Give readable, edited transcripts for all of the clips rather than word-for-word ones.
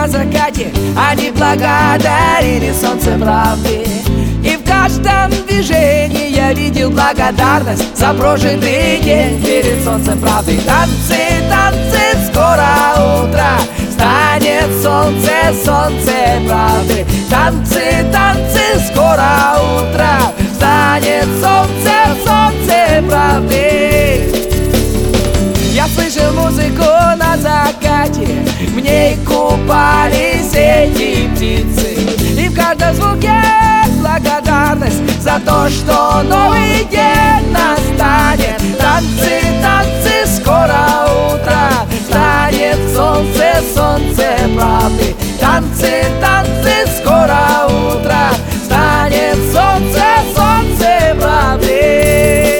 на закате они благодарили солнце правды. И в каждом движении я видел благодарность за прожитый день перед солнцем правды. Танцы, танцы, скоро утро, станет солнце, солнце правды. Танцы, танцы, скоро утро, станет солнце, солнце правды. Я слышал музыку на закате, в ней купались эти птицы. И в каждом звуке благодарность за то, что новый день настанет. Танцы, танцы, скоро утро, станет солнце, солнце правды. Танцы, танцы, скоро утро, станет солнце, солнце правды.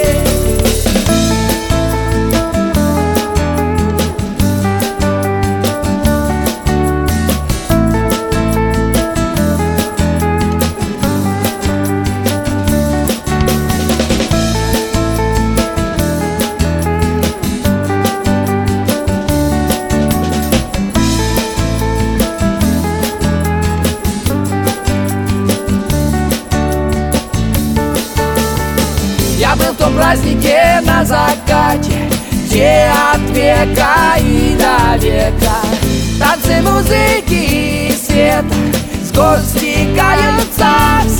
Я был в том празднике на закате, где от века и до века танцы, музыки и света с гор стекаются